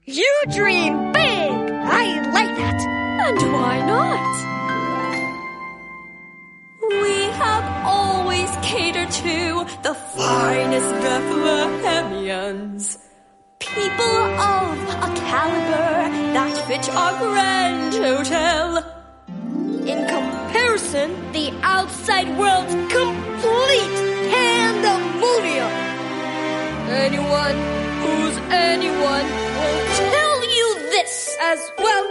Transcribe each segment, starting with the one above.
You dream big! I like that! And why not? We have always catered to the finest Bethlehemians. People of a caliber that fit our grand hotel. In comparison, the outside world's complete pandemonium. Anyone who's anyone will tell you this as well.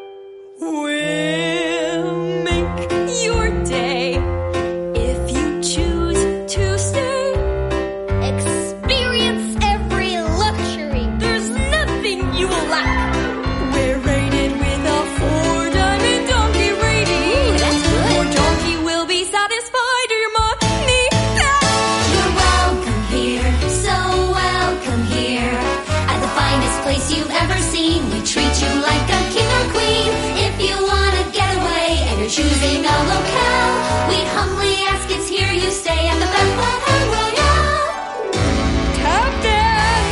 We'll make your day if you choose to stay. Experience every luxury. There's nothing you will lack. We're rated with a 4-diamond donkey rating. Ooh, that's good. Your donkey will be satisfied or your money back. You're welcome here, so welcome here. At the finest place you've ever seen, we treat you like a king or queen. If you wanna get away and you're choosing a locale, we humbly ask it's here you stay at the Bethlehem Royale. Tap dance!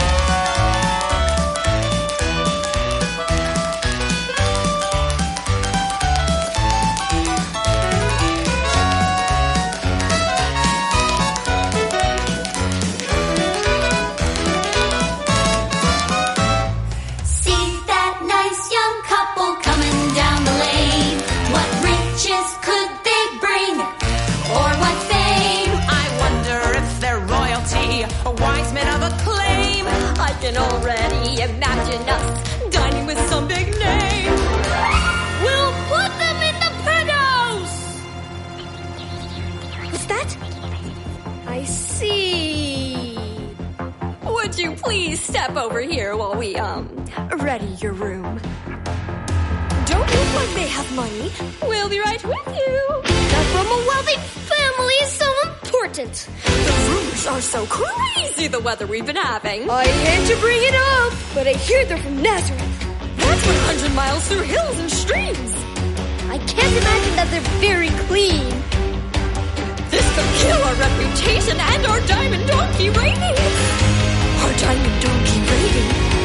See that nice young couple coming down the lane. What riches could they bring? Or what fame? I wonder if they're royalty or wise men of acclaim. I can already imagine us dining with some big name. We'll put them in the penthouse! What's that? I see. Would you please step over here while we, ready your room? Don't look like they have money. We'll be right with you. That from a wealthy family is so important. The rumors are so crazy, the weather we've been having. I hate to bring it up, but I hear they're from Nazareth. That's 100 miles through hills and streams. I can't imagine that they're very clean. This could kill our reputation and our diamond donkey rating. Our diamond donkey rating?